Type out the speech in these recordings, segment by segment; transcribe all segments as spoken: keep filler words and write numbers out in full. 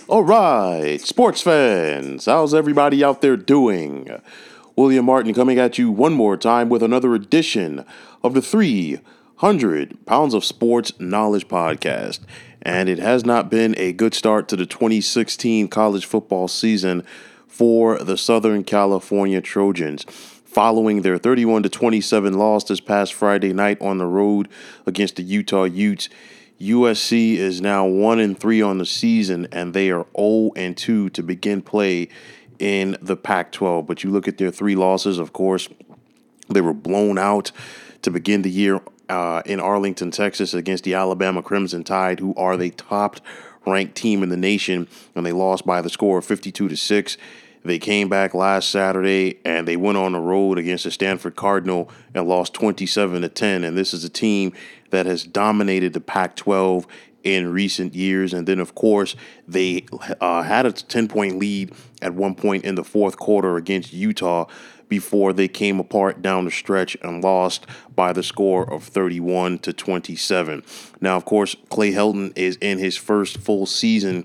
All right, sports fans, how's everybody out there doing? William Martin coming at you one more time with another edition of the three hundred Pounds of Sports Knowledge Podcast. And it has not been a good start to the twenty sixteen college football season for the Southern California Trojans. Following their thirty-one to twenty-seven loss this past Friday night on the road against the Utah Utes, U S C is now one and three on the season, and they are zero and two to begin play in the Pac twelve. But you look at their three losses, of course, they were blown out to begin the year uh, in Arlington, Texas, against the Alabama Crimson Tide, who are the top-ranked team in the nation, and they lost by the score of fifty-two to six. They came back last Saturday, and they went on the road against the Stanford Cardinal and lost twenty-seven to ten. And this is a team that has dominated the Pac twelve in recent years. And then, of course, they uh, had a ten-point lead at one point in the fourth quarter against Utah before they came apart down the stretch and lost by the score of thirty-one to twenty-seven. Now, of course, Clay Helton is in his first full season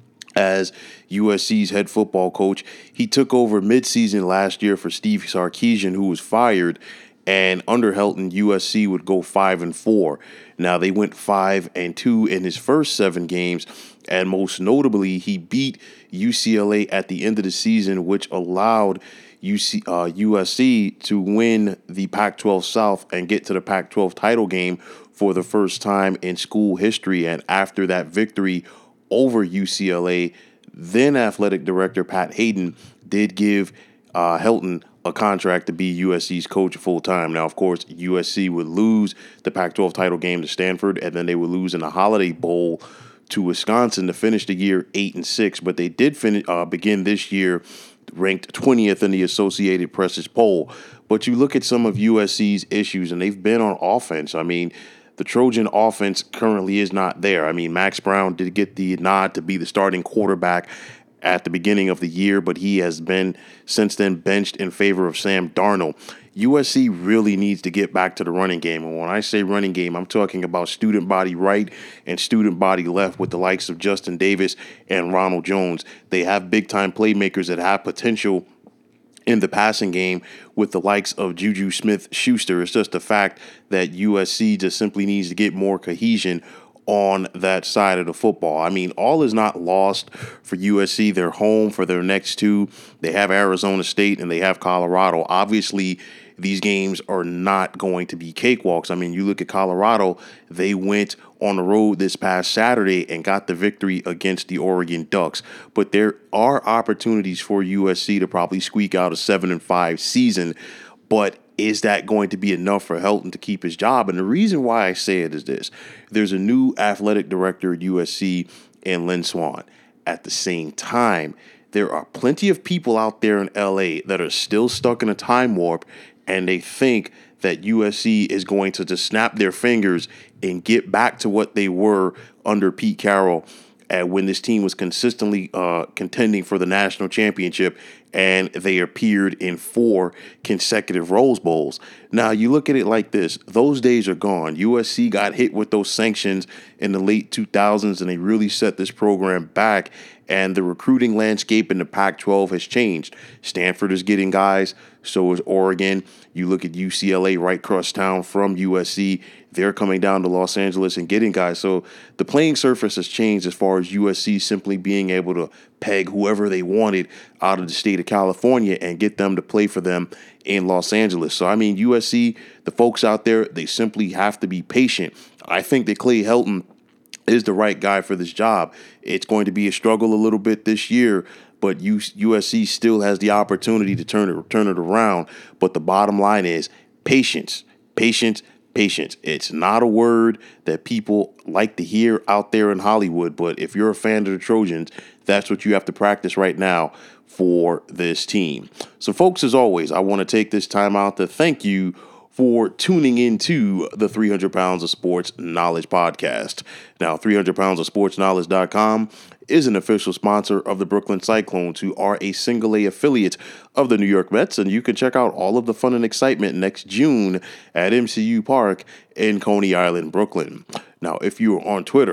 as U S C's head football coach. He took over midseason last year for Steve Sarkisian, who was fired, and under Helton, U S C would go five and four. Now they went five and two in his first seven games, and most notably, he beat U C L A at the end of the season, which allowed U C, uh, U S C to win the Pac twelve South and get to the Pac twelve title game for the first time in school history. And after that victory over U C L A, then athletic director Pat Hayden did give uh, Helton a contract to be U S C's coach full time. Now, of course, U S C would lose the Pac twelve title game to Stanford, and then they would lose in the Holiday Bowl to Wisconsin to finish the year eight and six. But they did finish uh, begin this year ranked twentieth in the Associated Press's poll. But you look at some of U S C's issues, and they've been on offense. I mean, the Trojan offense currently is not there. I mean, Max Brown did get the nod to be the starting quarterback at the beginning of the year, but he has been since then benched in favor of Sam Darnold. U S C really needs to get back to the running game. And when I say running game, I'm talking about student body right and student body left with the likes of Justin Davis and Ronald Jones. They have big-time playmakers that have potential in the passing game with the likes of Juju Smith-Schuster. It's just the fact that U S C just simply needs to get more cohesion on that side of the football. I mean, all is not lost for U S C. They're home for their next two. They have Arizona State and they have Colorado. Obviously, these games are not going to be cakewalks. I mean, you look at Colorado, they went on the road this past Saturday and got the victory against the Oregon Ducks. But there are opportunities for U S C to probably squeak out a seven and five season. But is that going to be enough for Helton to keep his job? And the reason why I say it is this. There's a new athletic director at U S C in Lynn Swann. At the same time, there are plenty of people out there in L A that are still stuck in a time warp, and they think that U S C is going to just snap their fingers and get back to what they were under Pete Carroll uh, when this team was consistently uh, contending for the national championship, and they appeared in four consecutive Rose Bowls. Now, you look at it like this. Those days are gone. U S C got hit with those sanctions in the late two thousands, and they really set this program back, and the recruiting landscape in the Pac twelve has changed. Stanford is getting guys. So is Oregon. You look at U C L A right across town from U S C. They're coming down to Los Angeles and getting guys. So the playing surface has changed as far as U S C simply being able to peg whoever they wanted out of the state of California and get them to play for them in Los Angeles. So, I mean, U S C, the folks out there, they simply have to be patient. I think that Clay Helton is the right guy for this job. It's going to be a struggle a little bit this year, but U S C still has the opportunity to turn it turn it around. But the bottom line is patience, patience, patience. It's not a word that people like to hear out there in Hollywood, but if you're a fan of the Trojans, that's what you have to practice right now for this team. So, folks, as always, I want to take this time out to thank you for tuning into the three hundred Pounds of Sports Knowledge podcast. Now, three hundred pounds of sports knowledge dot com is an official sponsor of the Brooklyn Cyclones, who are a single A affiliate of the New York Mets, and you can check out all of the fun and excitement next June at M C U Park in Coney Island, Brooklyn. Now, if you are on Twitter,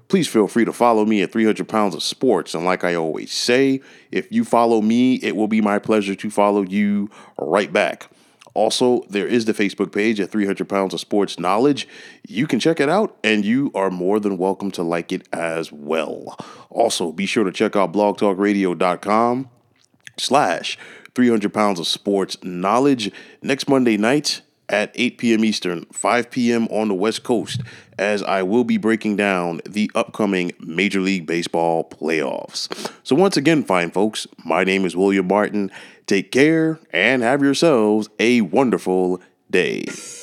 please feel free to follow me at three hundred pounds of sports. And like I always say, if you follow me, it will be my pleasure to follow you right back. Also, there is the Facebook page at three hundred pounds of sports knowledge. You can check it out, and you are more than welcome to like it as well. Also, be sure to check out blogtalkradio.com slash 300 pounds of sports knowledge next Monday night at eight p.m. Eastern, five p.m. on the West Coast, as I will be breaking down the upcoming Major League Baseball playoffs. So once again, fine folks, my name is William Martin. Take care and have yourselves a wonderful day.